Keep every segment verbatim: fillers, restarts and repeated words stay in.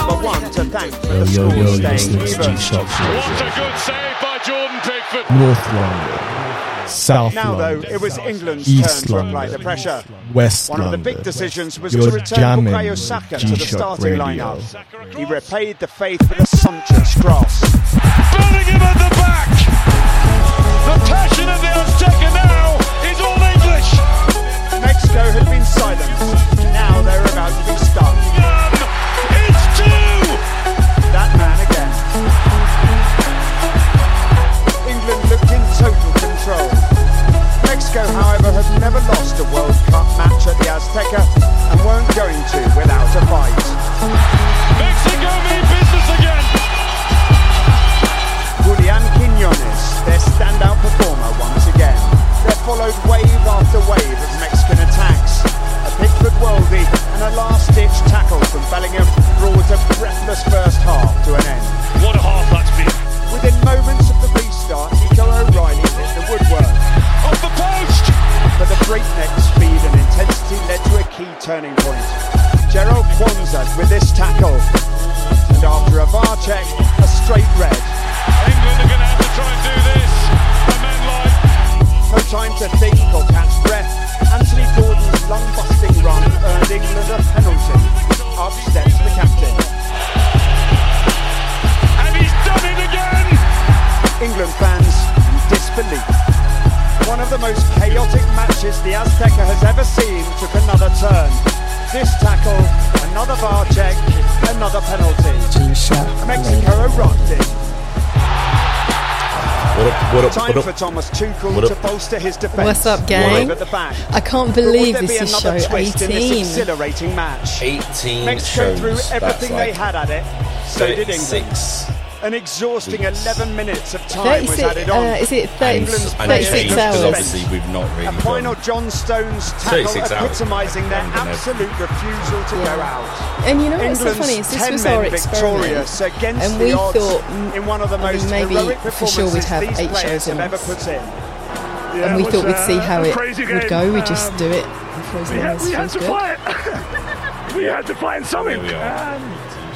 number one to thank for Yo, the yo, yo, score listening staying to even. G-Shock. What a good save by Jordan Pickford. North London, South Now, London, though, it was England's East turn to apply the London, pressure. West One of the London. big decisions was You're to return jamming Bukayo Saka to the G-Shock starting Radio. lineup. He repaid the faith with a sumptuous cross. Bellingham at the back. The passion of the Azteca now is all English. Mexico had been silenced. Now they're about to be stung. One, it's two. That man again. England looked in total control. Mexico, however, have never lost a World Cup match at the Azteca and weren't going to without a fight. Mexico mean business again. Julian Quiñones, their standout performer once again. There followed wave after wave of Mexican attacks. A Pickford worldie and a last-ditch tackle from Bellingham brought a breathless first half to an end. What a half that's been. Within moments of the restart, Nico O'Reilly hit the woodwork. Off the post. But the breakneck speed and intensity led to a key turning point. Gerald Kwanzaa with this tackle. And after a V A R check, a straight red. England are going to have to try and do this. The men like. No time to think or catch breath. Anthony Gordon's lung-busting run earned England a penalty. Up steps the captain. And he's done it again. England fans in disbelief. One of the most chaotic matches the Azteca has ever seen took another turn. This tackle, another V A R check, another penalty. Mexico arrived in. What up, what up, Time what up? for Thomas Tuchel What up? to bolster his defence. What's up, gang? At the back. I can't But would believe there this be is another show twist in this eighteen. exhilarating match? eighteen Mexico shows. threw That's everything they like had at it. So did England. thirty-six. An exhausting eleven minutes of time was thirty-six, added on. uh, is it thirty, England's And players thirty-six looked hours? because spent. obviously we've not really A final gone. John Stones tackle thirty-six hours. epitomising their Longer than absolute refusal to go out. And you know what's so England's funny is this ten was men our experiment, victorious against and the we odds thought mm, in one of the I mean, most maybe heroic for sure we'd performances have these eight players shows have a ever month. put in. and we it thought was, we'd see uh, how a it crazy would game. go. We just Um, do it for as We long had, as we it had feels to good. fight. we had to find something. Here we are. Um,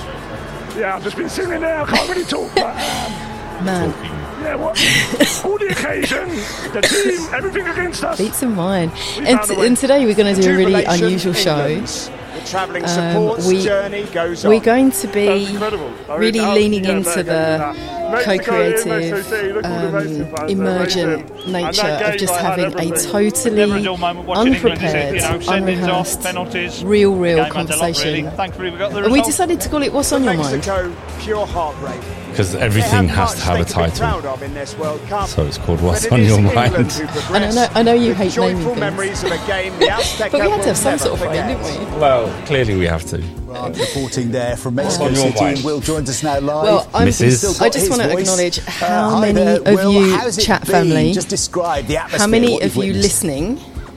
yeah, I've just been sitting there. I can't really talk. But, um, Man, yeah, what? All the occasion, the team, everything against us. beats and wine. We And, found a t- way. and today we're going to do a really Jubilation, unusual show. England's. The travelling Um, supports we- journey goes on. We're going to That was be incredible. I mean, really how- leaning yeah, into Mexico, the yeah. Mexico, co-creative, Mexico City, look all the um, Mexican fans, they're emergent amazing. nature And that of game, just I had having a everything. Never a totally dull moment watching England, is it? unprepared, You know, send-ins off, unrehearsed, penalties. real, real Game meant a lot, conversation. really. Thankfully, we got the And we result. decided to call it What's on Your Mind. Mexico, pure heartbreak. Because They everything have has much to have they a could be title. proud of in this World Cup. So it's called What's But on it is Your England Mind. who And I progress know, I know you with hate naming joyful things. memories of a game the Azteca But we had to will have some never sort of forget. fame, didn't we? Well, clearly we have to. Grant reporting there from Mexico on your City. mind? Will joins us now live. Well, I'm, Missus Still got I just his want to voice. acknowledge Uh, how hi many there, of Will. you, How's it chat been? family, Just describe the atmosphere. how many what of you've you witnessed. listening,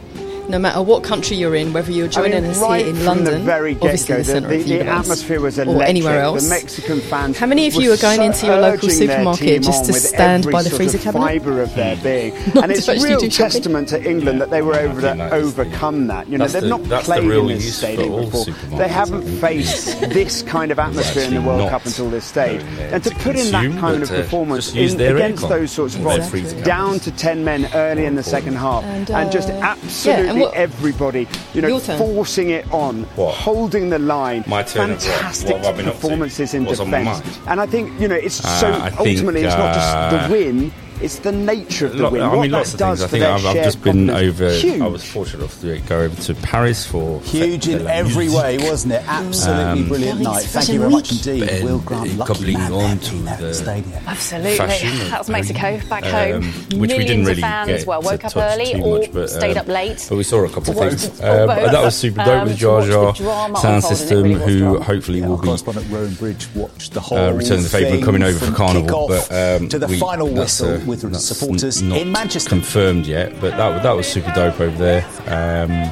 no matter what country you're in, whether you're I joining mean, us right here in from London, the very obviously get-go, the centre the, of the, the the universe, atmosphere was or electric. anywhere else. The Mexican fans. How many of you were are going so into your local urging their supermarket team just on to with stand every by the sort freezer of cabinet? fibre of their being, Not and it's to actually real do shopping? testament to England that they were able think to that is the- overcome that. You know, that's they've the- not that's the played real in this use for stadium all before. supermarkets, They I haven't think. faced this kind of atmosphere in the actually World not Cup until this stage, going there and to to put in that consume, kind but of to performance just use in, their against aircon those sorts of or their odds, freezer down cabinets. to ten men early in the second half, And, and just uh, absolutely yeah, and what- everybody, you know, Your turn. forcing it on, What? holding the line. My turn of what? Fantastic What have I been up to? performances in What's on my defence. mind? And I think, you know, it's so Uh, I think, ultimately it's not just uh, the win, it's the nature of the Lo- win. I what mean, that lots of does things. I for think their I've, I've shared just been confidence. over. Huge. I was fortunate enough to go over to Paris for Huge in Fête de la every Musique. way, wasn't it? Absolutely Um, brilliant Paris night. Thank Fashion you very much Week. indeed. And Will Grant, lucky coupling man on there to in that the stadium. Absolutely. fashion of That was Mexico, Paris, back um, home. which we Millions didn't really of fans, get well, to woke up touch early too or much, but, stayed um, up late. But we saw a couple to of watch things. the- Um, both. that was super dope Um, with to Jar watch the Jar drama sound unfold, and it system, really was who drama. hopefully Yeah, will our be correspondent Rowan Bridge watched the whole uh, Return of the Favourite thing coming over from for Carnival, kick-off but um, to the we, final that's, whistle uh, with the that's supporters n- not in Manchester. confirmed yet, but that that was super dope over there. Um,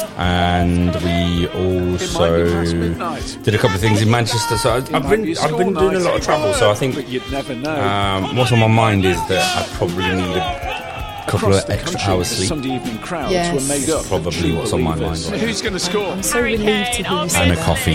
and we also did a couple of things in Manchester. So I, I've been I've been doing a lot of travel. So I think But you'd never know. um, what's on my mind is that I probably need a couple of extra hours sleep. Sunday evening crowds Yes. were made up. Probably what's on my mind. Believers. Right? Who's going to score? I'm so relieved to hear you say And a that. coffee.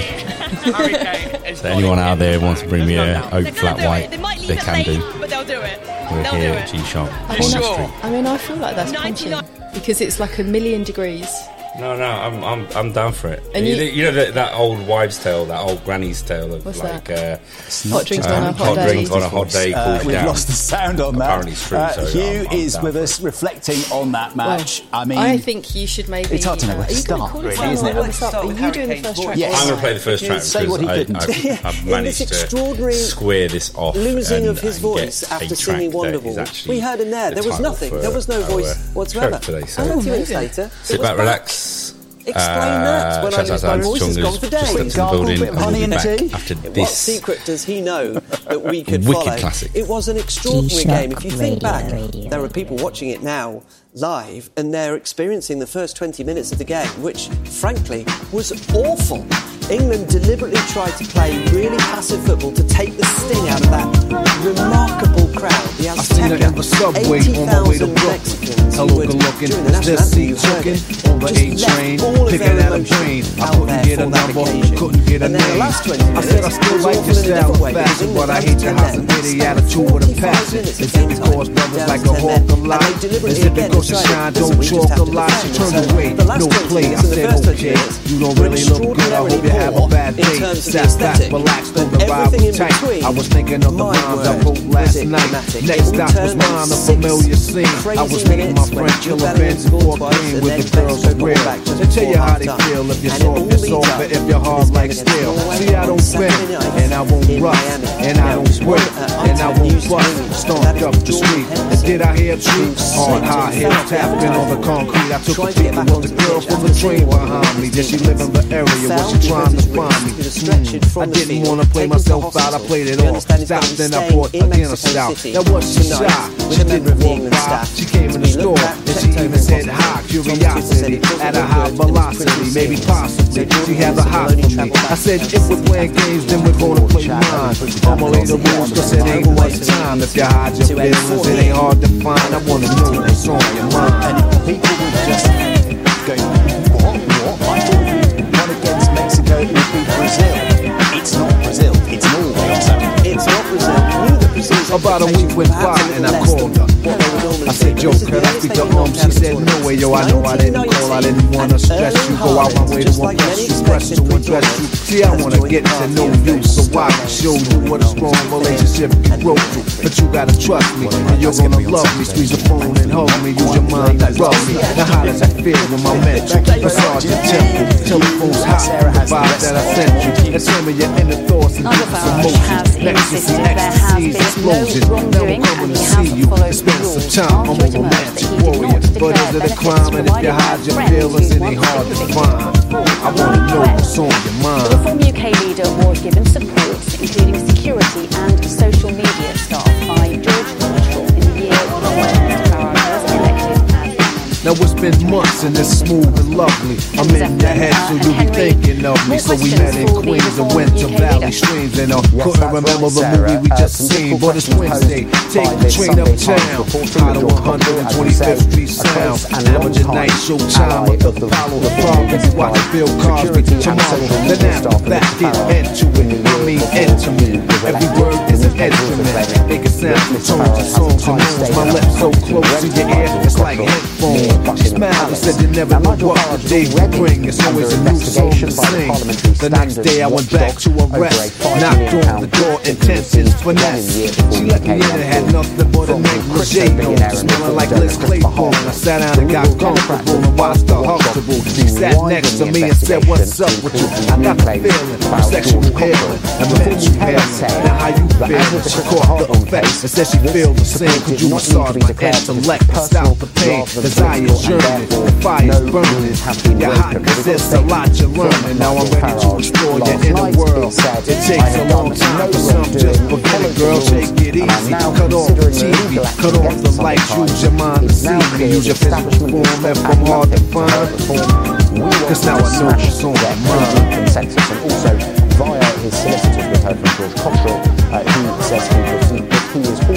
So anyone out there wants to bring me a oak flat white, they can do. But they'll do it. We're They'll here do at it. G-Sharp. I Corner mean, Street. I mean, I feel like that's punching because it's like a million degrees. No, no, I'm, I'm, I'm down for it. And you, you- you know that, that old wives' tale, that old granny's tale of What's like that? uh, Hot drinks um, on a hot hot day. drink on a hot day Uh, called we've down. lost the sound on that. Apparently it's true, Uh, so Hugh I'm- I'm is down with for us, reflecting on that match. Well, I mean, I think you should maybe. it's hard to know where uh, to are you gonna start, call really, down isn't or it? warm us up? Are you doing the first track? Yes. I'm going to play the first track Say what because he I, didn't. I've, I've In managed this to extraordinary square this off. losing and, of his and voice get a after track singing that is Wonderwall. actually We heard him there. the There was title nothing. for There was no our, voice uh, whatsoever. show today, so- And Oh, two minutes amazing. later, Sit it was back, back. relax. Explain that. When I shout lose out my to voice, it's Chungus, gone for just stepped days. into the Gargle, building bit of and we'll honey be in the back tea. after What this. secret does he know that we could Wicked follow? classic. It was an extraordinary G-Shock game. If you think Radio, back, radio, there are radio. people watching it now live and they're experiencing the first twenty minutes of the game, which frankly was awful. England deliberately tried to play really passive football to take the sting out of that remarkable crowd. The I seen her in the subway on my way to Brooklyn. Hello, good looking. This seat choking on the A train, picking at a brain. I couldn't get a number, couldn't get a name. I said I still like your style of fashion, but I hate your hospitality attitude with a passion. Is it because brothers like a hawk a lot? Is it because you shine, don't chalk a lot? She turned away, no play. I said, okay, you don't really look good. I hope you have a bad day. Sat back, relaxed, on the ride was tight. I was thinking of the rhymes I wrote last night. Next stop was mine, a familiar scene. I was meeting my friend Killer Benz and fourteen with the girls as well. They tell you how they feel. If you're soft, you're soft, but if you're hard like steel. See, I don't bend, and I won't rust, and I don't break, and I won't bust. Stomped up the street, and did I hear truth? Hard, high heels tapping on the concrete. I took a peek at the girl from the train behind me. Did she live in the area? Was she trying to find me? Mm. I didn't want to play myself out, I played it off. Stopped, then I bought again a stout. That was she shy, she didn't walk by. She came in the store, and she even said hi. Curiosity, at a high velocity, maybe possibly. She had a hot for me. I said, if we're playing games, then we're gonna play mine. Formulate the rules, cause it ain't much time. If you hide your business, it ain't hard to find. I wanna know what's on your mind. And people would just go, what, what? I thought if you won against Mexico, it would be Brazil. It's not Brazil, it's Norway. It's not Brazil. Knew that Brazil's About a week went by and I called her. I said, yo, could I speak to mom? She said, no way, yo, I know I didn't call. I didn't want to stress you. Go out my way to impress you, press to undress you. See, I want to get to know you so I can show you what a strong relationship you broke through. But you gotta trust me, and you're gonna love me. Squeeze the phone and hug me, use your mind to rub me. Now how does it feel when my man you? Massage your temple, telephone's hot, the vibe that I sent you. And tell me your inner thoughts and deepest emotions. Ecstasy, ecstasies, explosions. Now I'm coming to see you and spend some time. I'm a romantic warrior, but is it a crime? And if you hide your feelings, it ain't hard to find. I wanna know what's on your The mind. Reform U K leader was given support, including security and social media staff, by George Marshall in the year Lord Farage was elected as Prime Minister. Now it's been months and it's smooth and lovely. I'm in your head, so you be thinking of me. So we met in Queens and went to Valley Streams, and I couldn't remember the movie we just seen. But it's Wednesday, take the train uptown, out of one twenty-fifth Street Sound. Amateur night show time with the Apollo, the Province, watch Bill Cosby tomorrow. Then after that, get into it. I mean intimate. Every word is an instrument. Make it sound from tones to songs and moans. My lips so close to your ear, it's like headphones. She smiled and said you never know what the day will bring. It's always a new song to sing. The next day I went back to arrest, knocked on the door, intentions finesse. She let me in and had nothing but a negligee on, smelling like Liz Claypool. I sat down and got comfortable and watched her comfortable. She sat next to me and said, what's up with you? I got the feeling of sexual healing and mental healing. Now how you feel? She caught the effects and said she feel the same. Could you massage my intellect and stop the pain? Desire journey, the fire's burning. You're hot cause there's a lot you're learning. Now I'm ready to explore your inner world. It takes a long time for some, just forget it, girl. Take it easy. Cut off the T V, cut off the lights. Use your mind to see me. Use your physical form if I'm hard to find. Cause now I know what's on my mind. Consensus, and also via his solicitors, we heard from George Cottrell, uh, who says he, that he is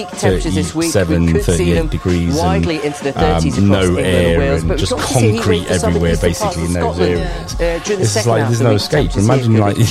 peak temperatures this week. seven, we could see them degrees widely and, into the thirties um, across no England air and Wales, and but just we got to see heat concrete wave for some everywhere, eastern parts basically of in those Scotland, areas. Uh, during the it's second like half there's of the no week, escape. temperatures Imagine here like could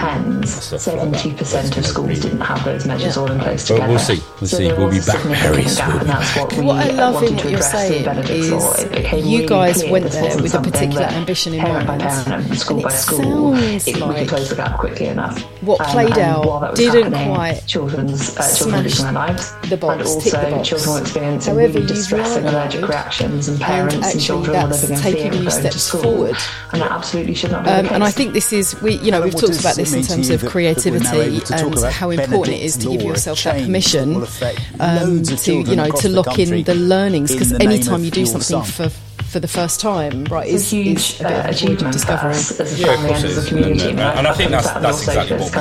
depends. seventy percent of schools didn't have those measures all in place But together. we'll see. We'll So see. there We'll was be a back very significant gap, soon. and that's what we What I love wanted in to what you're address through saying Benedict's is Law. It became you really guys clear went this there wasn't with a something particular that ambition in parent mind. by parent and school And by it school, sounds it, we like could close the gap quickly enough. what Um, played and out while that was didn't happening, quite children's uh, children losing their lives, the box, and tick the also box. children were experiencing However, really you've distressing allergic learned, reactions, and and parents and, actually children were that's living in taking fear of you going to steps school, forward. and that absolutely should not be Um, the case. and I think this is, we, you know, Alan, we've what talked does about it this in mean to terms you of that- that we're now creativity able to talk and about how important it is to Benedict's give law, yourself a that change permission that will affect um, loads of to, children you know, across to the lock in country the learnings. in Because the name anytime of you do your something son. for for the first time, right, It's is, a huge is a bit uh, of a void of achievement for discovery. us as a Yeah, of family course and it as a is. community. And, uh, right? and I think think that's that that's also exactly this what kind we, of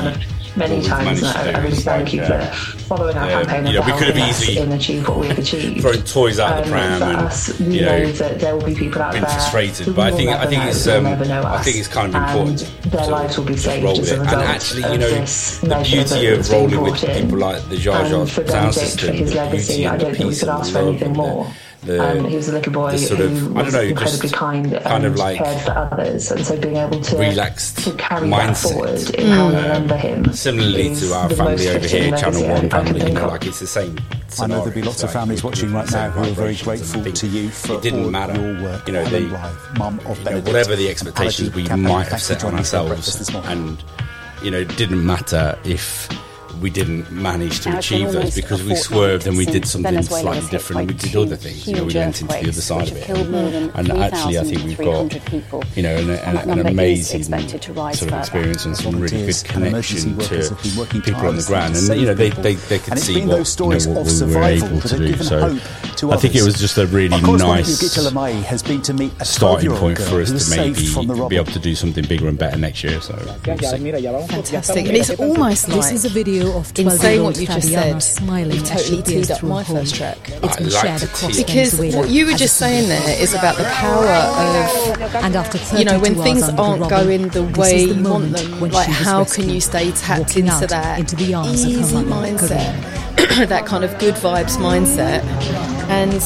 many times. And I, I really thank you for following our Um, campaign you know, and we could have helping us easily in achieve what we've achieved. thrown toys out of the Um, pram for and, us, we you know, know that there will be people out been there frustrated. who But I will think I never think know, it's who will um, never know I us, think it's kind of important. and their lives will be just saved roll as with a it. And result actually, you of know, this the measure beauty that's of been rolling with brought in. people like the Jar Jar And for sound Benedict, system, for his the legacy, beauty I and the don't think we peace could and ask the for love anything and more. the, Um, he was a little boy the sort who of, I was don't know, incredibly just kind and kind of like cared for others, and so being able to, relaxed to carry mindset. that forward in how we remember him. Similarly is to our the family most over fitting here, legacy Channel One I can family, you think know, of. like it's the same. I know there'll be lots of families watching right now who are very grateful to you for it didn't all matter. your work. You know, Helen they, Blythe, mum of you know, Benedict, whatever the expectations Apology we campaign. might have Thanks for set on joining us for breakfast ourselves, this morning. and you know, it didn't matter if we didn't manage to Now, it's been achieve those almost because a we swerved and we did since something Venezuela slightly was hit different. by We did two other things. You know, we huge went into the other earthquakes, side which of it. have killed more than And actually, I think we've got, people. you know, an, And an, that an number is amazing expected to rise sort of further. experience and some really good Volunteers and emergency connection workers to have been working people on the tirelessly ground. to And, save you know, they, people. they, they could And it's see been what, those stories you know, what of we were survival able that to have do. given So hope to I think it others. was just a really Our correspondent nice Yugita Lemay has been to meet a starting twelve-year-old point girl for us who was to maybe saved from the be robber. able to do something bigger and better next year. So we'll see. Fantastic. And it's almost like, This is a video of in saying what twelve-year-old you just Fabiana said, smiling you as totally she peers teed up through my a hole. first track. It's been I like shared to across tee. Because Venezuela what you were as just a saying there is about the power of, and after you know, when thirty-two things hours under aren't rubble, going the this way is the you want moment them, when like she was how rescued, can you stay tapped walking into out that into the arms of her easy mother, mindset, that kind of good vibes mindset. And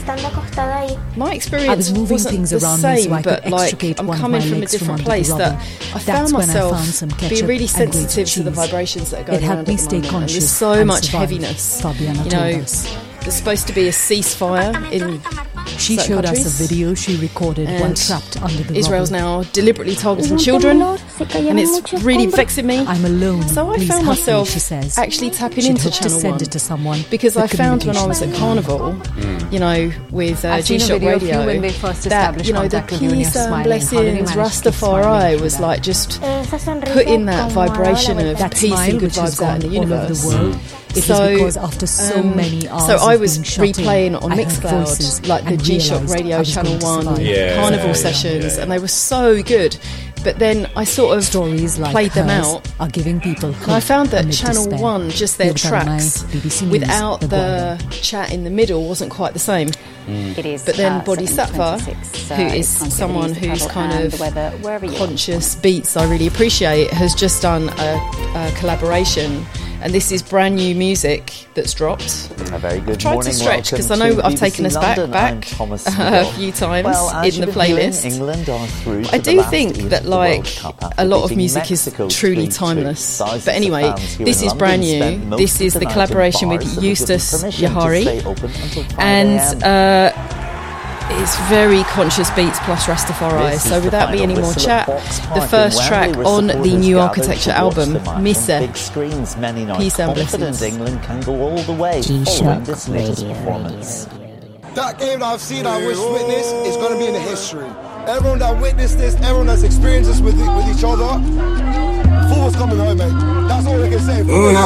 my experience I was moving wasn't things the around same, me so I but could like extricate I'm one of coming my from a legs from different under place the that rubble. I That's found when I myself found some being ketchup really and grated sensitive to the cheese. vibrations that are going It helped around me at the stay moment. And conscious there's so and much survive, heaviness. Fabiana You told know, us. there's supposed to be a ceasefire in She certain showed countries, us a video she recorded while and trapped under the Israel's rubble. now deliberately targeting children, and it's really vexing me. I'm alone. So I Please found help myself me, she says. actually tapping She'd into hoped to Channel send One it to someone because the I found when I was at communication Carnival, Mm. you know, with uh, I've seen a G-Shock video of you Radio, when we first that, established you know, the contact with you and you're peace and smiling. How did you blessings, manage to keep smiling Rastafari through was that? like just putting that vibration of That peace smile, and good which has vibes out in the gone all over universe. the world, it so, was because after so um, many hours so I of was being shut in, replaying on I heard voices Mixcloud, like the and G-Shock realised I Radio was Channel going to One survive. Yeah, Carnival yeah, sessions, yeah. and they were so good. But then I sort of Stories like played them hers out, are giving people and I found that amid Channel despair. One, just their Yugita Lemay, tracks, B B C News, without The the chat in the middle, wasn't quite the same. It is, But then uh, Bodhisattva, seven twenty-six, uh, who is it's time to someone release the who's travel kind and of the weather, wherever you are. conscious beats I really appreciate, has just done a, a collaboration, and this is brand new music that's dropped. A very good I've tried morning. to stretch because I Welcome know to I've B B C taken us London. back I'm back Thomas a Smith. few times Well, as in the you've been hearing, playlist. England are through to I the do last think eight that of the like World Cup a after lot of beating music Mexico is truly three two. timeless. Thousands But anyway, of fans here this in is brand London new. spent most This of is the the night in collaboration with bars that were given Eustace permission to Yahari, stay open until five and a m. uh, it's very conscious beats plus Rastafari. This So is the without me final any more whistle at chat, Fox Park the in first Wembley, track where on the supporters new gathered Architecture to watch album, the match on Missa, big screens. Many now Peace and confident blessings. England can go all the way following this latest performance. That game that I've seen, I wish witness, is going to be in the history. Everyone that witnessed this, everyone that's experienced this with, with each other, football's coming home, mate. That's all I can say. That's the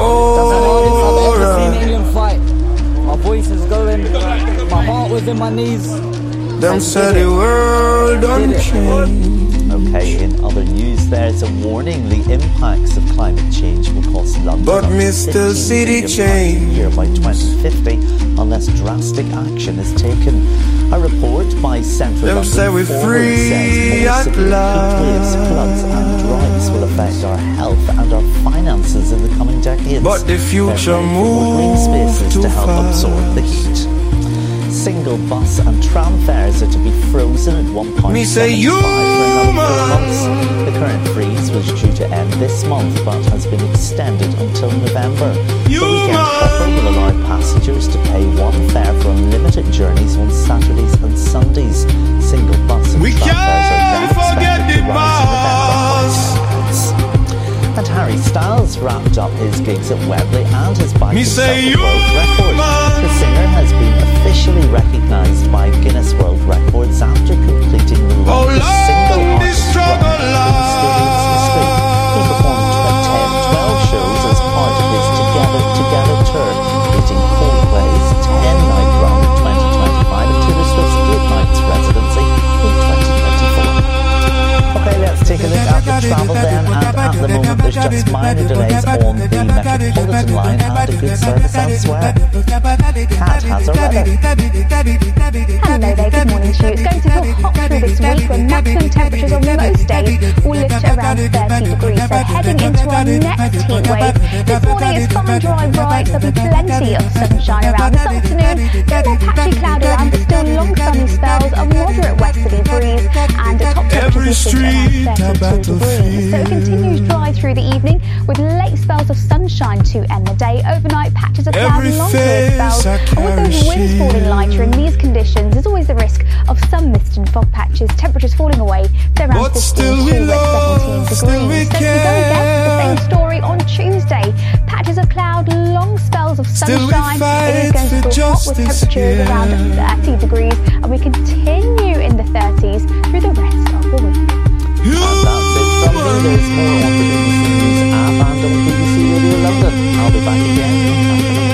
hardest I've ever seen England fight. My voice is going, my heart was in my knees. Them said the world don't change. Okay, in other news, there's a warning the impacts of climate change will cost London But up to Mister fifteen City billion pounds change. a year by twenty fifty unless drastic action is taken. A report by Central Them London say we're Forward free says more at severe heat waves, floods and droughts will affect our health and our finances in the coming decades. But the future They're ready for more green moves spaces too to help fast. absorb the heat. Single bus and tram fares are to be frozen at one point Me say you for another four man. months. The current freeze was due to end this month but has been extended until November. You the weekend man. offer will allow passengers to pay one fare for unlimited journeys on Saturdays and Sundays. Single bus and We tram fares are then can't forget expected to the rise in November boss. by ten pence. And Harry Styles wrapped up his gigs at Wembley and has bagged Me himself say a you world record. man. The singer has been officially recognised by Guinness World Records after completing the Oh, longest single long this artist struggle run in stadiums history. He performed ten, twelve shows as part of his Together Together tour, beating Coldplay's ten-night run in twenty twenty-five and Taylor Swift's eight nights residency in twenty twenty-four. Okay, let's take a look at the travel then, and at the moment there's just minor delays on the Metropolitan line and a good service elsewhere. Kat has a weather. Hello there, good morning to you. It's going to feel hot through this week with maximum temperatures on most days will lift to around thirty degrees. So heading into our next heat wave. This morning is fun, dry, bright. There'll be plenty of sunshine around this afternoon. Still more patchy cloud around, but still long sunny spells, a moderate westerly breeze, and a top temperature around thirty-two degrees. So it continues dry through the evening with late spells of sunshine to end the day. Overnight patches of cloud and long clear spells. And with those winds falling lighter in these conditions, there's always the risk of some mist and fog patches. Temperatures falling away to around fifteen to seventeen degrees. So we go again, the same story on Tuesday. Patches of cloud, long spells of sunshine. It is going to feel hot with temperatures around thirty degrees, and we continue in the thirties through the rest of the week. And that's it from me. There's more on the B B C News app and on B B C Radio London. I'll be back again in half an hour.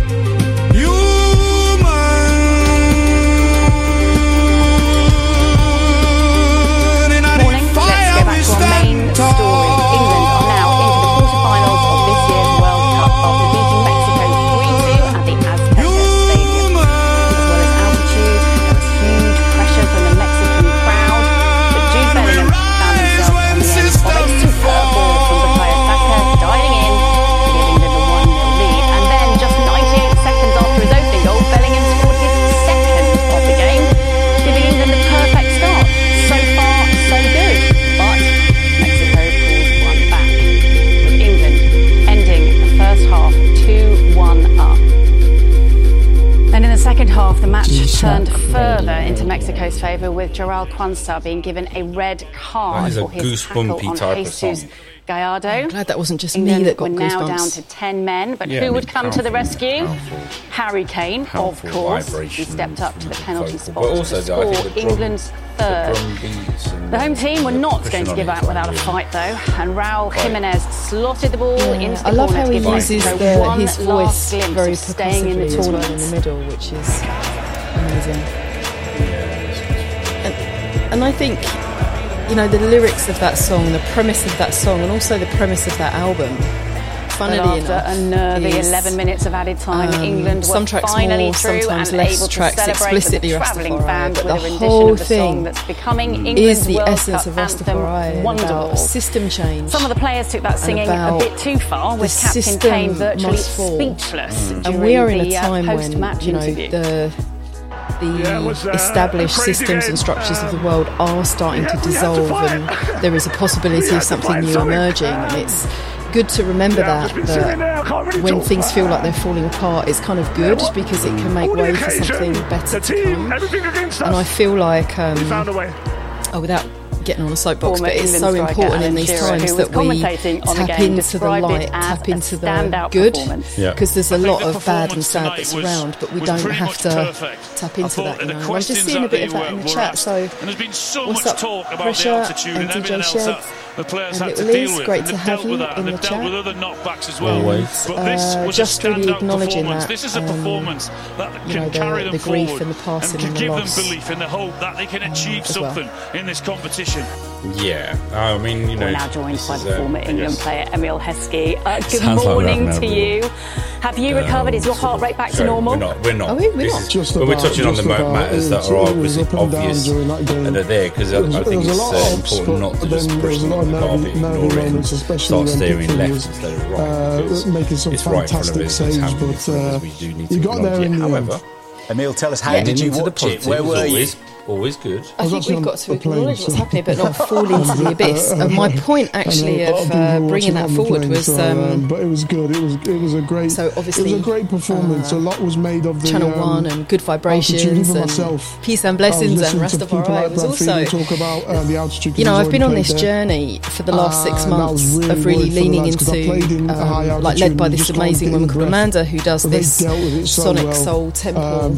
Morning. Let's go back to our main story. England are now into the quarterfinals of this year's World Cup after beating Mexico three two at the Azteca Stadium. As well as altitude, there was huge pressure from the Mexican crowd, but Jude Bellingham found himself on the end of a superb ball from Bukayo Saka, diving in to give England a one nil lead. And then, just ninety-eight seconds after his opening goal, Bellingham scored his second of the game, giving England the perfect start. So far, so good. But Mexico pulls one back, with England ending the first half two one up. And in the second half, the match turned further into Mexico's favour, with Joao Quansah being given a red card That is a for his tackle goosebumpy on type of Jesus song. Gallardo. I'm glad that wasn't just England me that got were now goosebumps. down to ten men, but Yeah, who I would mean, come to the powerful, rescue? powerful. Harry Kane, Powerful of course. He vibration stepped up to the penalty vocal. spot But also, to I score think the drum- England's third. drum beats and The home team were not pushing going to on give it out without a really. fight, though, and Raul Jimenez slotted the ball Yeah, into the I love corner how to he give uses Mexico the, one his last voice glimpse very of staying in the percussively as well in tournament. the middle, which is amazing. And, and I think, you know, the lyrics of that song, the premise of that song, and also the premise of that album, funnily But enough, after a nervy is, eleven minutes of added time, um, England were some tracks finally more, through sometimes and less able to tracks celebrate with explicitly a travelling Rastafari, band but with the a rendition whole of the thing song that's becoming is England's the World essence Cup of anthem, Rastafari and Wonderwall. about system change. Some of the players took that and singing a about bit too far, with the Captain system Kane virtually must fall. speechless And during we are in the a time uh, when, post-match you know, interview. the the Yeah, it was, uh, established a crazy systems game. and structures Uh, of the world are starting we to had- we had to dissolve, fight. and there is a possibility We had of to something fight, new sorry. emerging. And it's good to remember Yeah, I've that, just been sitting there, I that can't really when talk. things feel like they're falling apart, it's kind of good what- because it can make On the way for occasion, something the better to team, come. everything against us. And I feel like, um, We found a way. oh, without getting on a soapbox, Former but it's England so striker important in Alan these Shearer, times who was that we commentating on the tap game, into the described it light, as tap a into the standout good, performance. Yeah. because there's a I think lot the of bad and performance sad tonight that's was- around, but we was don't pretty have much to perfect. tap I into thought that. that You the know, I'm just questions seeing a that bit they of that were- in the were chat. asked, So, and there's been so what's much up, talk about the Pressure altitude and and D J everything else that Sheds the players and had to Little deal Liz, with. great And to they've have dealt with you that, in and the they've dealt chat. with other knockbacks as well. Always. But this Uh, was just a really standout acknowledging performance. that, This is a um, performance that you can know, the- carry them the grief forward and the passing and can and the give loss. them belief and the hope that they can achieve as well. something in this competition. Yeah, I mean, you know, We're now joined this by is, the uh, former England yes. player Emil Heskey. Uh, good Sounds like morning we're having to a real- you. Have you recovered? Is your heart rate back to So normal? We're not. We're not. Are we? We're This not. is- Just but we're about- touching on the just mo- about. matters that It was- are it was obviously up and down obvious during that game. and are there because I, There was- I there think was a it's lot uh, of ups, important not to but just then there push was a them lot on of the carpet, nervy- ignore nervy it, and moments, especially start when steering Pickford left was, instead of right. uh, because making some it's right in front of fantastic us, it's saves, happening but, for us, uh, we do need he to got acknowledge there it. in the end. However, Emil, tell us, how getting did you into the watch it? positives Where is were you? always, always good. I was think actually we've got on to the plane, acknowledge what's so- happening, but not fall into the abyss. And my point, actually, And a lot of people uh, were bringing watching that on the forward plane, was so, um, um, but it was good. It was it was a great. So obviously, it was a great performance. uh, a lot was made of the Channel um, One and Good Vibrations altitude. Even and myself, Peace and I Blessings was and listening to people Rastafari. like It was Brad also, Friedel talk about uh, the altitude. you know, I've been on this there. journey for the last six And I months was really of really worried for the leaning lads, 'cause I played in into, a high um, like altitude led by and you this just can't amazing get woman your called breath. Amanda who does But they this dealt with it so sonic well. soul temple Uh,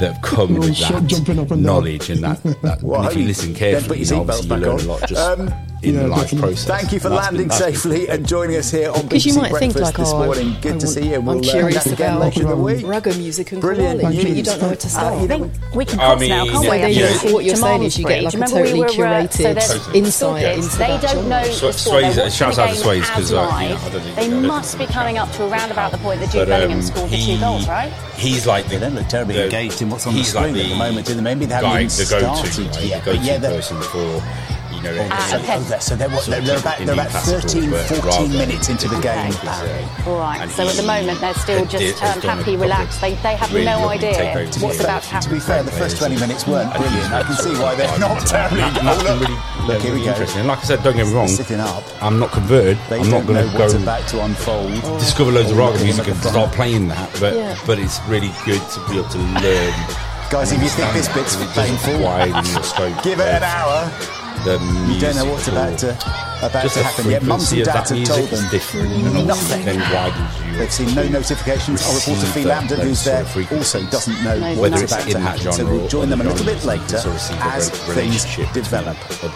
that have come with that knowledge and that. that Well, and if you listen carefully, you know, obviously you learn a lot just Um, in yeah, the life definitely. process. Thank you for And that's landing been- that's been safely good. and joining us here on B B Because C you might think Breakfast like, this oh, morning. Good I to want- see you. We'll I'm uh, curious chat again about later in the week. ragga music and Brilliant. Kowali, but You- you don't know where to Uh, start. you know, We can I cross mean, now, can't yeah, we? So then yeah. you, what you're saying is you get like a Malmesbury. totally Do you remember we were, uh, so curated there's insight still into kids. They that don't know genre. the Sw- score. They're Swayze- watching shouts the out to game Swayze, as 'cause, uh, you know, live. I don't think- They I don't must think be coming up to around about the point that Jude But, Bellingham um, scored the he- two goals, right? He's like the, They don't look terribly the- engaged in what's on the he's screen like at the moment, do they? Maybe they haven't guy, even the go-to, started right? yet, the but go-to yeah, they're- person for you know. Ah, So, okay. oh, they're, so they're, what, Sort they're of about, they're about classical, thirteen, but fourteen rather minutes into the Okay. game. All right. And So at the he moment they're still had just did- has um, done a happy, couple relaxed. of They they have really no lovely idea takeovers. what's To be about to fair- To happen. be fair, the first twenty minutes weren't And he's brilliant. I can see why they're like- not terribly. And Oh, that's been look, really, look, here we really go. interesting. And like I said, don't get me wrong, Sitting up. I'm not converted. They I'm not don't going know to what's go about to unfold. discover loads of Oh, rock look at music him and at the start front. playing that. But Yeah. but it's really good to be able to learn. Guys, if you think this bit's painful, widen your scope. give it an hour. The You don't know what's musical- about to about just to the happen yet. Mums frequency and of dads that have music told is them different, and obviously nothing. then widens you They've seen no notifications. Our reporter Fee Lambden, who's there, also doesn't know what's about to happen. So we'll join them a little bit later as things develop.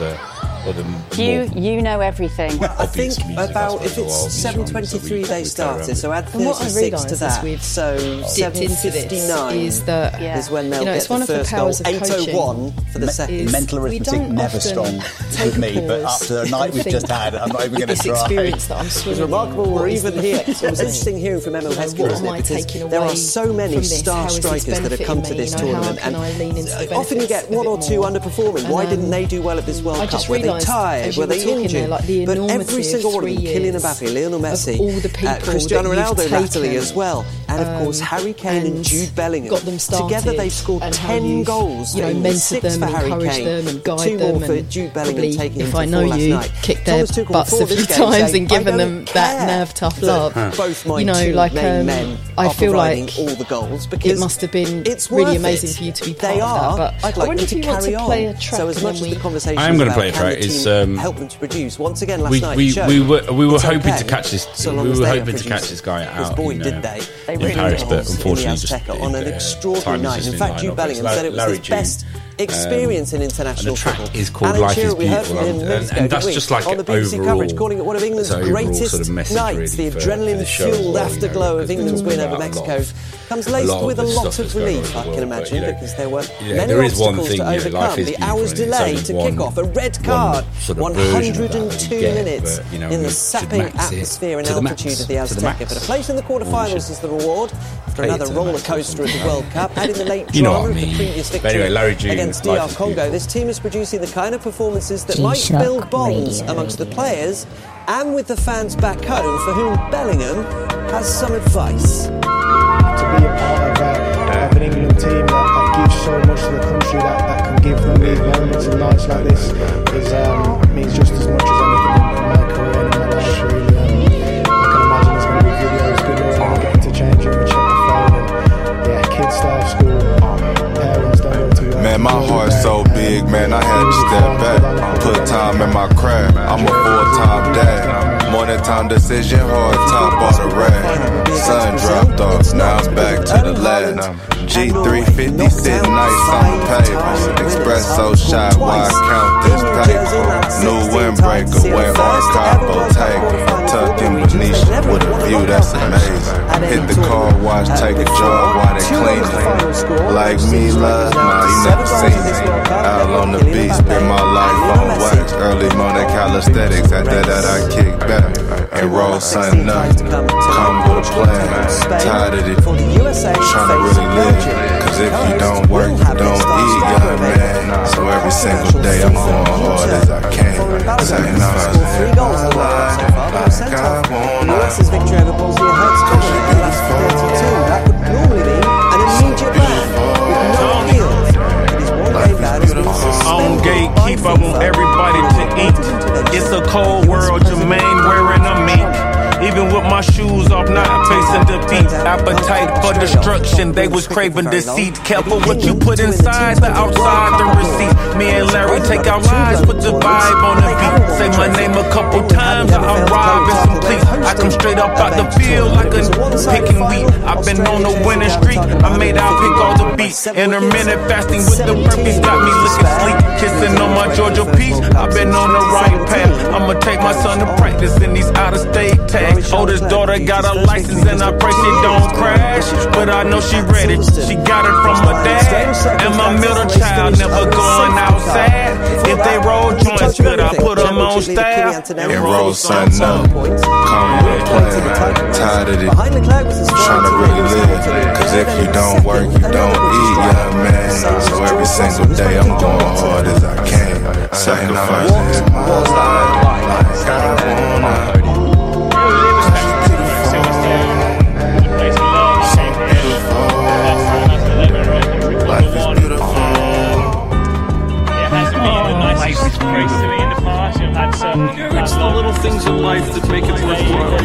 You you know everything. I think about, if it's seven twenty-three they started, so add And what I thirty-six to realise that, as we've so dipped into this seven fifty-nine is that Yeah. is when they'll you know, get it's one the of the first goal. powers of eight oh one for the coaching second. is Mental we arithmetic don't never often strong take with me, a but pause after the night and we've think just had, I'm not even going to this try. experience that I'm It's swimming remarkable in, we're what is even the here. next It was thing? interesting hearing from Emil You know, Heskey, what wasn't am it? I Because taking there away are so many from this? star How is this strikers that have come to benefiting me? this You know, how tournament, can I lean into the often you get benefits one a or bit two more? underperforming. Why And, didn't um, they do well at this World I Cup? just Were they realised, tired? as you Were they were talking injured? there, like, the But enormity every of single one of them, three Kylian years Mbappe, Lionel Messi, of all the uh, people Cristiano that you've Ronaldo latterly taken, as well, and of course um, Harry Kane and, and Jude Bellingham. got them started, Together they scored and how ten you've, goals. you know, in mentored six them, for Harry encouraged Kane, them and guided two more them, for and Jude Bellingham probably, taking if him to I know four last you, night. kicked their Thomas Tuchel butts before a few this game times saying, and given "I them don't that care nerve tough that love." Both my You know, two like main um, men I are feel providing like all the goals because it must have been it's really worth amazing it. for you to be part They of are. that. But I'd I like wonder them if to you want carry to on. play a track So as and much then as we the conversation I am going to about play a can track. the It's, team um, help them to produce once again last we, night. we, showed we were we were it's hoping okay, to catch this. so long we as were they are hoping to catch producing. this guy Because out boy, in, did uh, they. They in really Paris, did. but In the unfortunately, just Azteca on an uh, extraordinary time has night. just In been fact, lined Jude up. Bellingham It's said it was Larry his best Jude. experience in Um, international and the track football. is called Alan Life Shearer, is we heard from Beautiful, him and- minutes and ago, that's didn't we? just like on the an B B C overall- coverage, calling it one of England's it's an overall greatest sort of message, nights. really, The for- for adrenaline the show as fueled well, you afterglow know, of because England's we're win talking over about a lot Mexico of- comes a laced lot of with a the lot stuff of that's going on relief, in I the can world, but, imagine, you know, because there were yeah, many there is one obstacles thing, to you know, life overcome. is The beautiful, hours and it's delay only to one- kick off, a red one card, sort of one version of hundred that that two you get, minutes but, you know, in the we should sapping max it atmosphere and to the max, altitude of the to the Azteca. max. But a place in the quarterfinals is the reward for Play it another to the roller max or coaster of the something. World Cup. And in the late You know drama what I of the mean. previous But victory anyway, Larry Jude, against Life D R is Congo, Beautiful. this team is producing the kind of performances that G-Shock might build bonds Radio. amongst the players and with the fans back home, for whom Bellingham has some advice. To be a part of, uh, of an England team that, that gives so much to the country, that, that can give them these moments and nights like this, is um, means just as much as anything in, in my career and in my life. Really, um, I can imagine there's going to be videos good morning when I get into changing room, check my phone, and yeah, kids start school, parents don't go to work. Man, my heart's so big, man, I had to step back. Put time in my craft. I'm a full-time dad. Morning time decision, hard top off the rack. Sun dropped off, now I'm back to the lab. G three fifty sitting nice on the paper. Espresso shot, why I count this paper? New windbreaker, wet Arcabo tape. Tucked in Benicia with a view that's amazing. Hit the car wash, take a jog while they clean it. Like me, love, nah, you never seen me. Out on the beach, spend my life on wax. Early morning calisthenics, at that that I kick back. And roll something up, come with a plan. Tired of it, tryna really live. Cause if you don't work, you don't eat, young man. So every single day I'm going hard as I can. Saying I live my life like I wanna. U S's victory over Bosnia-Herzegovina in the last thirty-two. That would normally be an immediate ban with no appeals. It is one game ban has been On suspended. gatekeeper, I want everybody to eat. It's a cold world, Jermaine wearing a mink. Even with my shoes off, not facing defeat. Appetite for destruction, they was craving deceit. Careful what you put inside, the outside, the receipt. Me and Larry take our lives, put the vibe on the beat. Say my name a couple times, I'm robbing some cleats. I come straight up out the field like a picking wheat. I've been on a winning streak, I made out pick all the beats. Intermittent fasting with the burpees got me looking sleek. Kissing on my Georgia peach, I've been on the right path. I'ma take my son to practice in these out-of-state tags. Oldest daughter got a license and I pray she don't crash. But I know she ready, she got it from her dad. And my middle child never going outside. If they roll joints good, I put them on staff. And roll something up, come with a plan. Tired of it, tryna really live. Cause if you don't work, you don't eat, young man. So every single day I'm going hard as I can. Saying I live my life like I wanna. It's the little things in life that make it worthwhile.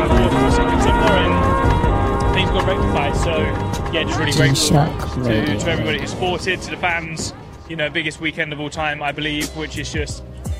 Things got rectified, so yeah, just really grateful to, to everybody who supported, to the fans. You know, biggest weekend of all time, I believe, which is just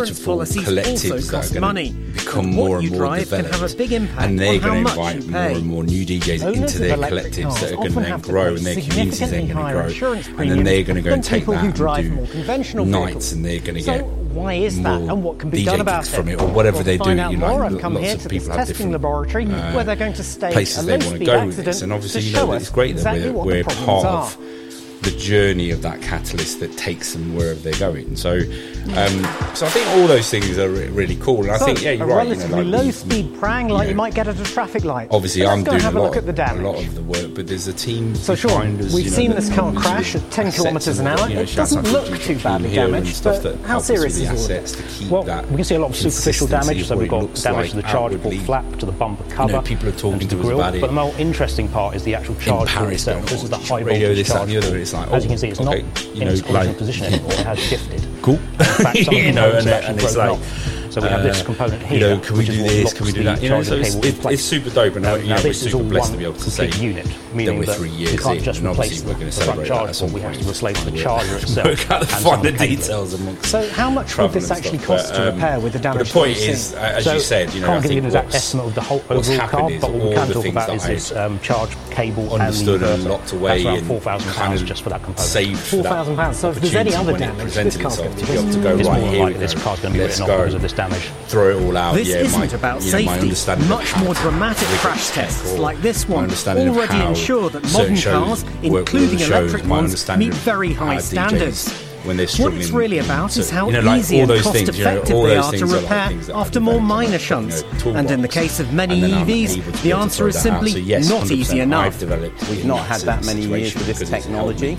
beautiful collectives that are going to become more and more developed, and they're going to invite more and more new D Js into their collectives that are going to then grow, and their communities are going to grow, and then they're going to go and take that and do nights, and they're going to get why is that, and what can be D J done about from it? it, or whatever they do. Find out You know, more. I've come lots here of to people this have testing different laboratory uh, where they're going to stage places a they want to low-speed go with accident this, and obviously to you show know us it's great that exactly we're, what we're the problems part are. of the journey of that catalyst that takes them wherever they're going. So, um, so I think all those things are re- really cool. And I so think, yeah, you're a right. relatively You know, like low-speed prang, like you, know, you might get at a traffic light. Obviously, so I'm doing have a, a, lot, look at the damage. a lot of the work, but there's a team. So sure, us, we've you know, seen this car normally crash at ten kilometres an hour. You know, it doesn't look too badly damaged, but how serious is all of it? Well, we can see a lot of superficial damage. So we've got damage to the charge port flap, to the bumper cover, you know, people are talking to the grill. But the more interesting part is the actual charge port itself. This is the high voltage charge port. As you can see, it's not in its original position anymore. It has shifted. Cool. In fact, some you know, and, and it's like. So we have this component here. You know, can we do this? Can we do that? You know, so it's, it, it's super dope, and now, you know, we're super blessed to be able to say unit, that we're three years we can't in, just and obviously we're going to celebrate that at some point. We have to replace the charger itself. Work out the finer details amongst. So how much would this actually cost to repair with the damage? The point is, as you said, you know, I can't give you think an exact estimate of the whole overall car, but what we can talk about is this charge cable understood and locked away, and four thousand pounds just for that component. Saved four thousand pounds. So if there's any other damage, this car's going to be able to go right here. This car's going to be written off because of this damage. Throw it all out. This yeah, isn't my, about you know, safety. Much more dramatic crash tests like this one already ensure that modern cars, including electric ones, meet very high standards. When they're what it's really about so, is how you know, like easy and cost-effective you know, they are to repair like after more minor shunts. You know, and in the case of many E Vs, the answer is simply so yes, not easy enough. We've not had that many years with this technology,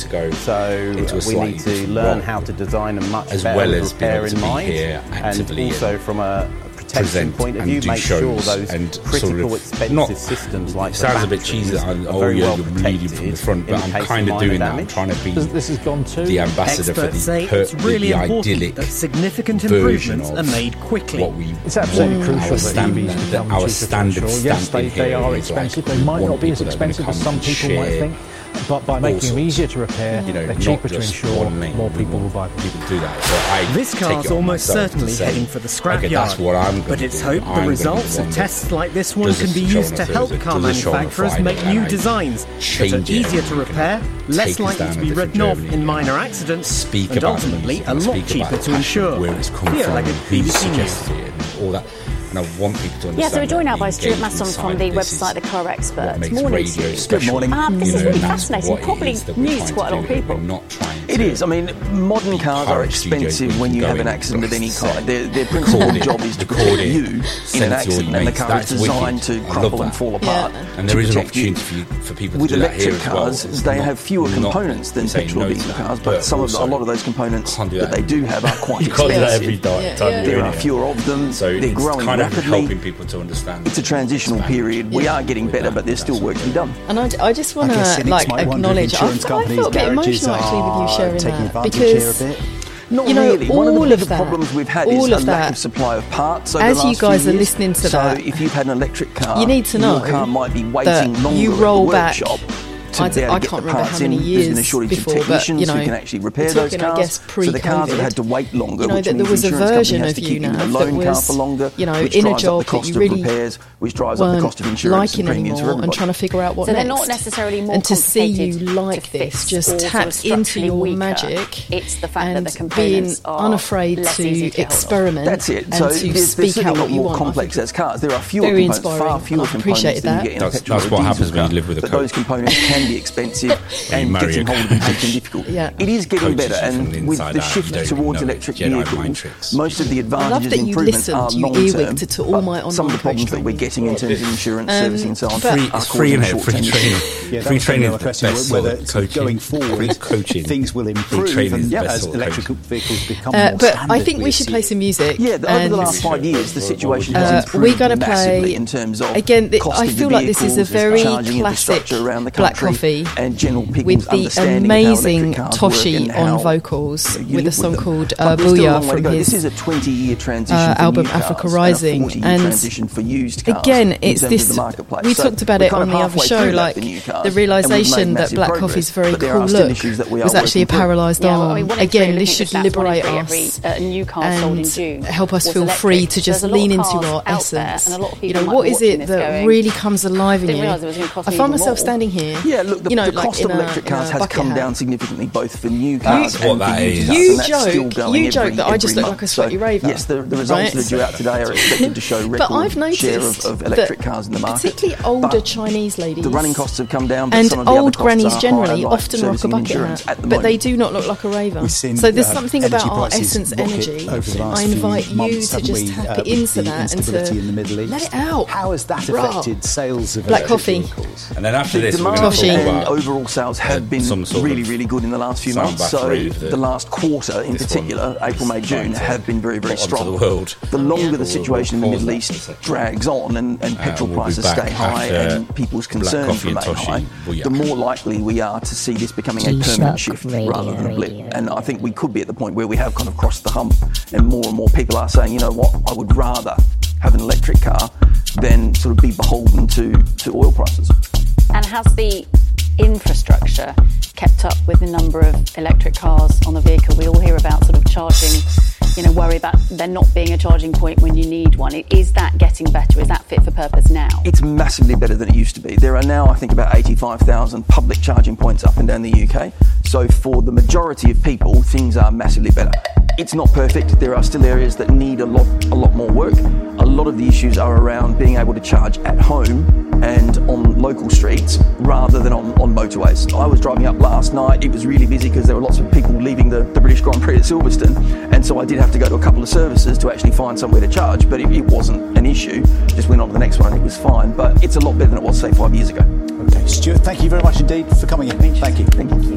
so we need to learn how to design a much as better well as repair in mind, and also from a protection point of view, make sure those and critical, sort of expensive not, systems like sounds the a bit cheesy. I'm, oh, very yeah, well you're leading from the front, but I'm kind of doing that. I'm trying to be this has gone too. the ambassador Experts for the, say per, it's really the important idyllic that significant improvements are made quickly. What we it's absolutely want, crucial our that standard, E Vs become our cheaper standard sure. Yes, they, they are expensive. Like, they might not be as expensive as some people share, might think. But by making them easier to repair, you know, they're cheaper to insure, more people will buy them. People do that. So I this car's almost certainly say, heading for the scrapyard, okay, but it's hoped the results of tests like this one can be used to help car manufacturers make new designs that are easier to repair, less likely to be written off in minor accidents, and ultimately a lot cheaper to insure. Here, like a B B C News. All that. And I want people to understand. Yeah, so we're joined now by Stuart Masson from the website The Car Expert. Morning to you. Good morning. Um, this is really fascinating. Probably news to quite a lot of people. It is. I mean, modern cars are expensive when you have an accident of any kind. Their, their principal job is to protect you in an accident, and the car is designed to crumple and fall apart. And there is an opportunity for, you, for people to with do that here electric cars, as well. they have fewer components than petrol diesel cars, but some of a lot of those components that they do have are quite expensive. You can't do that every time. There are fewer of them. They're growing rapidly. To understand. It's a transitional period. We are getting better, but there's still work to be done. And I, I just want to like acknowledge. I, I felt a bit emotional actually with you sharing that because. Not you know, really. all One of the bigger of that, problems we've had all is of a that, lack of supply of parts over as the last you guys few are years. listening to so that, if you've had an electric car, you need to know your car might be waiting that longer you at roll the back. workshop. To I, be able I to get can't the remember parts how many in. years There's been a shortage before, of technicians but, you know, who can actually repair talking, those cars. I guess, so the cars have had to wait longer, you know, which that means there was the a insurance version company has of to you keep you now in the loan that car was, for longer, you know, which in a drives up job the cost that you of really repairs, which drives up the cost of insurance liking and premiums for anymore, and everybody. trying to figure out what so next. they're not necessarily more and to see you complicated like to this, fix just or tap sort of into your weaker. magic, It's the fact and that the components being are unafraid less easy to to experiment. That's it. And so to there's, speak there's out a lot what you more want. complex as cars. There are fewer Very components, far inspiring. fewer I components appreciate than that. you get in a That's, petrol that's or what diesel happens car, when you live with a but coach. those components can be expensive and getting hold of them can be difficult. Yeah. It is getting Coaches better, you from and with inside the out, shift you don't towards know electric Jedi mind vehicles, tricks. most of the I love advantages that and you improvements are listened, you long-term, earwigged to all my but some of the problems that we're getting in terms of insurance, Um, servicing and so on but- Free, are it's free in causing here, free short-term training. issues. Yeah, free training is the the question best whether sort of coaching. going forward, Free coaching. things will improve training is and, the best as sort of electrical vehicles become Uh, more but standard. I think we we'll should see. play some music. Yeah, over and, the last five years, the situation uh, has improved we're going to massively play in terms of again. The, cost I of the feel like this is a vehicles, very charging classic infrastructure around the Black country, Coffee and general people's with the understanding of how amazing electric cars work Toshi and how on vocals you with live a song them. called But uh, there's still a long Booyah way to from go. his This is a twenty-year transition uh, for album new cars Africa and a Rising, forty-year and transition for used cars again, in it's terms this. of the marketplace. We So talked about we're it kind on of the other halfway show, through that like for new cars, the and we've realization made that massive Black progress, Coffee's very but there cool are still look issues that we are was actually a working through. paralysed Yeah, well, I arm. mean, one in three Again, looking this at should stats, one in liberate three us every, uh, new car sold in and June help us was feel electric. free to just There's a lot of lean into cars our out there, essence. and a lot of You people know, might what be is watching it this that going, really comes alive in didn't you? realise it was gonna cost I me find even myself more. standing here Yeah, yeah, look, the, you know, the like cost of a, electric cars has come hat. down significantly, both for new cars you, and what for used is. cars. You and that's joke, still going you every, joke that I just look month. like a sweaty so, raver. Yes, the, the results right? that are due out today are expected to show record share of, of electric cars in the market. Particularly older but Chinese ladies. The running costs have come down, but and some of the old other grannies are generally higher, like often rock a bucket hat, at the but moment. they do not look like a raver. Seen, so there's uh, something about our essence rocket energy. over the last I invite few you months, to just we, tap uh, it into that and to in the Middle East. let it out. How has that Raw. affected sales of black electric coffee? vehicles? And then after the this, demand we're going to talk and about overall sales have been really, really good in the last few months. So the last quarter, in particular, April, May, June, have been very, very strong. The, world. the longer the situation in the Middle East drags on and, and petrol uh, we'll prices stay high and people's concerns remain high, the more likely we are to see this becoming a permanent shift rather than a blip. And I think we could be at the point where we have kind of crossed the hump and more and more people are saying, you know what, I would rather have an electric car than sort of be beholden to, to oil prices. And has the infrastructure kept up with the number of electric cars on the vehicle? We all hear about sort of charging, you know, worry about there not being a charging point when you need one. Is that getting better? Is that fit for purpose now? It's massively better than it used to be. There are now, I think, about eighty-five thousand public charging points up and down the U K. So for the majority of people, things are massively better. It's not perfect. There are still areas that need a lot, a lot more work. A lot of the issues are around being able to charge at home and on local streets rather than on, on motorways. I was driving up last night. It was really busy because there were lots of people leaving the, the British Grand Prix at Silverstone, and so I did have to go to a couple of services to actually find somewhere to charge, but it, it wasn't an issue. Just went on to the next one and it was fine, but it's a lot better than it was, say, five years ago. Okay, Stuart, thank you very much indeed for coming in. Thank you. Thank you.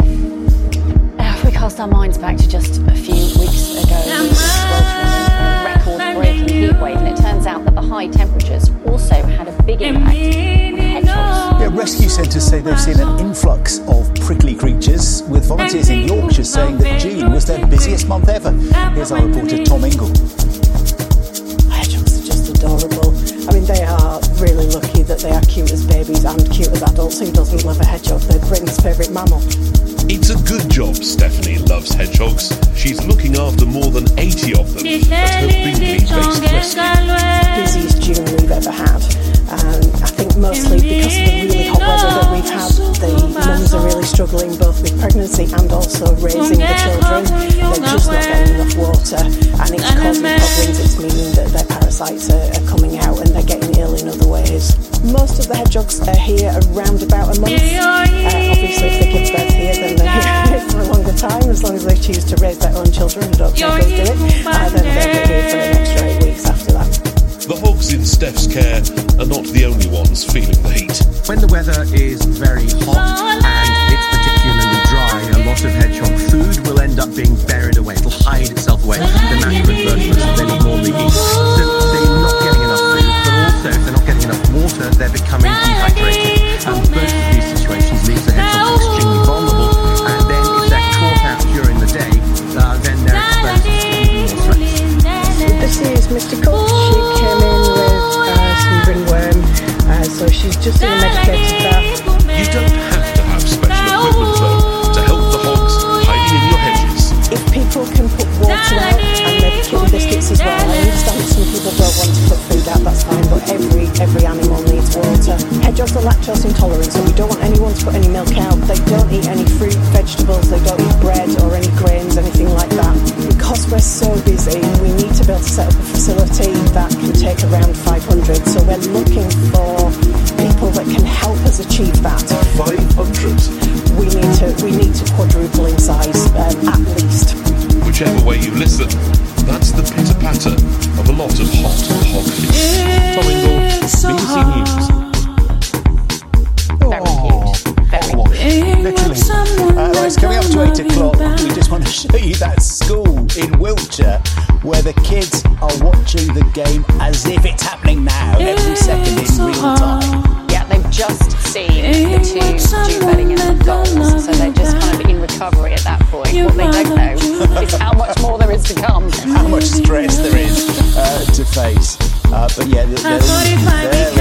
If we cast our minds back to just a few weeks ago, we were sweltering in a record-breaking heat wave, and it turns out that the high temperatures also had a big impact on hedgehogs. Yeah, rescue centres say they've seen an influx of prickly creatures, with volunteers in Yorkshire saying that June was their busiest month ever. Here's our reporter Tom Ingle. Hedgehogs are just adorable. I mean, they are really lucky that they are cute as babies and cute as adults. Who doesn't love a hedgehog? They're Britain's favourite mammal. It's a good job Stephanie loves hedgehogs. She's looking after more than eighty of them at her Bingley-based rescue. Busiest June we've ever had. And I think mostly because of the really hot weather that we've had, the mums are really struggling both with pregnancy and also raising the children. They're just not getting enough water, and it's causing problems. It's meaning that their parasites are, are coming out and they're getting ill in other ways. Most of the hedgehogs are here around about a month. Uh, obviously, if they give birth here, then they're here for a longer time, as long as they choose to raise their own children and don't make us do it. Uh, then they'll be here for an extra eight weeks after that. The hogs in Steph's care are not the only ones feeling the heat. When the weather is very hot and it's particularly dry, a lot of hedgehog food will end up being buried away. It'll hide itself away, the natural invertebrates that they normally eat. So they're not getting enough food, but also if they're not getting enough water, they're becoming dehydrated. And both of these situations leave the hedgehogs extremely vulnerable, and then if they're caught out during the day, uh, then they're exposed to even more threats. This is Mister Cook. She came in with uh, some ringworm, uh, so she's just in a medicated bath. You don't have to have special equipment though to help the hogs hiding in your hedges. If people can put water out and maybe chicken biscuits as well, I understand some people don't want to put food out, that's fine, but every every animal needs water. Hedgehogs are lactose intolerant, so we don't want anyone to put any milk out. They don't eat any fruit, vegetables, they don't eat bread or any grains, anything like that. Because we're so busy, we need to be able to set up a facility that can take around five hundred, so we're looking for people that can help us achieve that. five hundred? We need to, we need to quadruple in size, um, at least. Whichever way you listen, that's the pitter-patter of a lot of hot hog feet. Tom Ingle, B B C News. Very cute. Very cute. Literally. Uh, right, it's coming up to eight o'clock. We just want to show you that school in Wiltshire where the kids are watching the game as if it's happening now, every second in real time. Yeah, they've just seen the two Jude Bellingham goals, so they're just kind of in recovery at that point. What they don't know is how much more there is to come. How much stress there is uh, to face. Uh, but yeah, they're, they're, they're